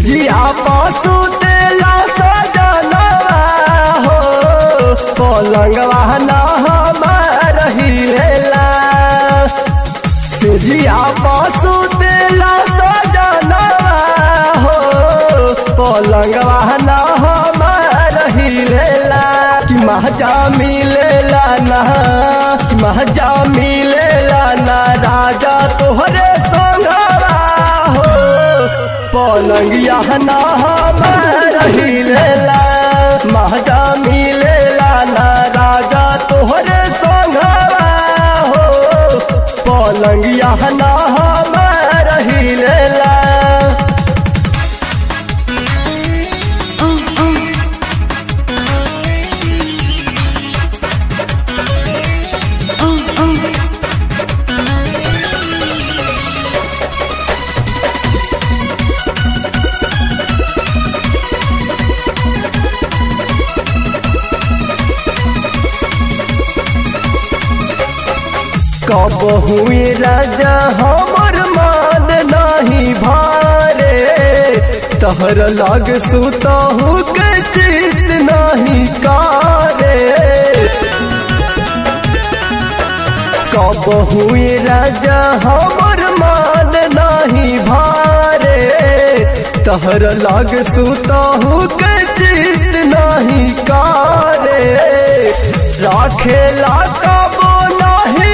जिया पासू तेला सजनवा हो पलंगवा ना हमार हिलेला जिया पासू तेला सजनवा हो पलंगवा ना हमार हिलेला कि महजा मिलेला ना महजा मिलेला ना राजा तोहरे संगवा हो पलंगिया ना हमार हिलेला महजा मिलेला ना राजा तोहरे संगवा हो पलंगिया ना हमार हिलेला कब हुए राजा हमर मान नहीं भारे तहर लग सुतहु के चित नहीं कारे कब हुए राजा हमर मान नहीं भारे तहर लग सुतहु के चित नहीं कारे राखेला कबो नहीं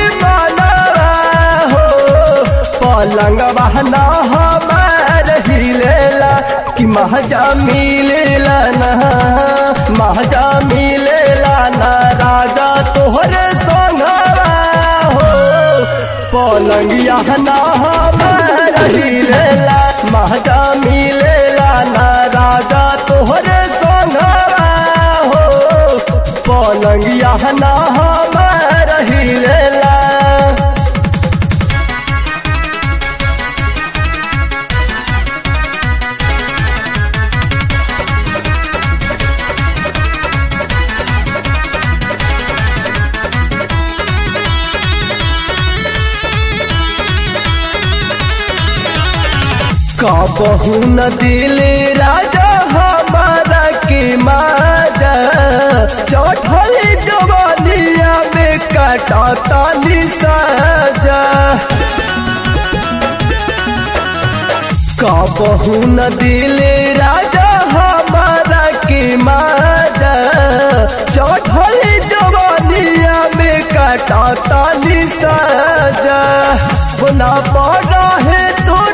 पलंगवा ना हमार हिलेला कि महजा मिलेला ना महजा मिलेला ना राजा तोहरे संगवा हो पलंगिया ना हमार हिलेला महजा मिलेला ना राजा तोहरे संगवा हो पलंगिया ना हमार हिलेला कबहू न दिल राजा हमारा के माजा चौथल जवानिया में काटा निसाजा कबहू न दिल राजा हमारा के माजा चौथल जवानिया में काटा निसाजा बुना पड़ा है तोर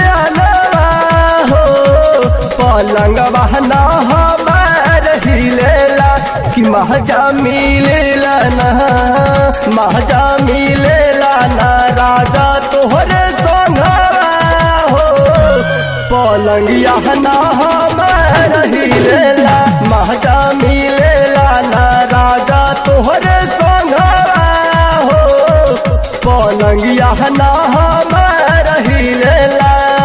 पलंगवा ना हमार हिलेला कि महजा मिलेला ना महजा मिलेला ना राजा तोहरे संगवा हो पलंगिया ना हमार हिलेला महजा मिलेला ना राजा तोहरे संगवा हो पलंगिया ना हमार हिलेला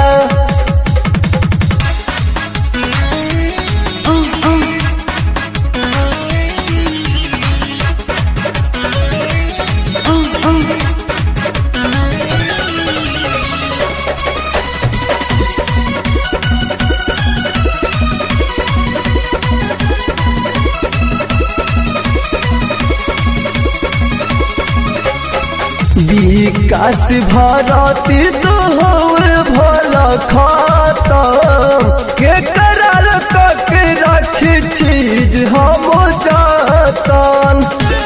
विकास भारती तो भल खतम के करार तक रखी चीज हम जातन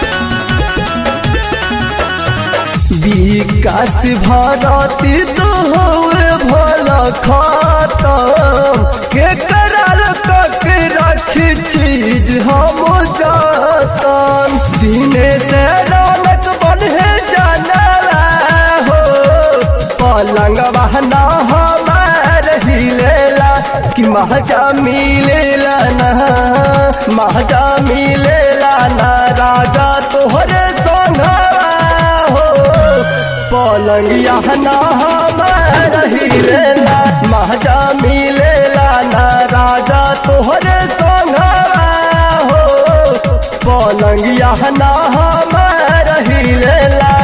विकास भारती तो भल खतम के करार तक रखी चीज हम जातन दिने से रौनक बने पलंगवा ना हमार हिलेला कि महजा मिलेला ना महजा मिलेला ना राजा तोहरे संगवा हो पलंगिया ना हमार हिलेला महजा मिलेला ना राजा तोहरे संगवा हो पलंगिया ना हमार हिलेला।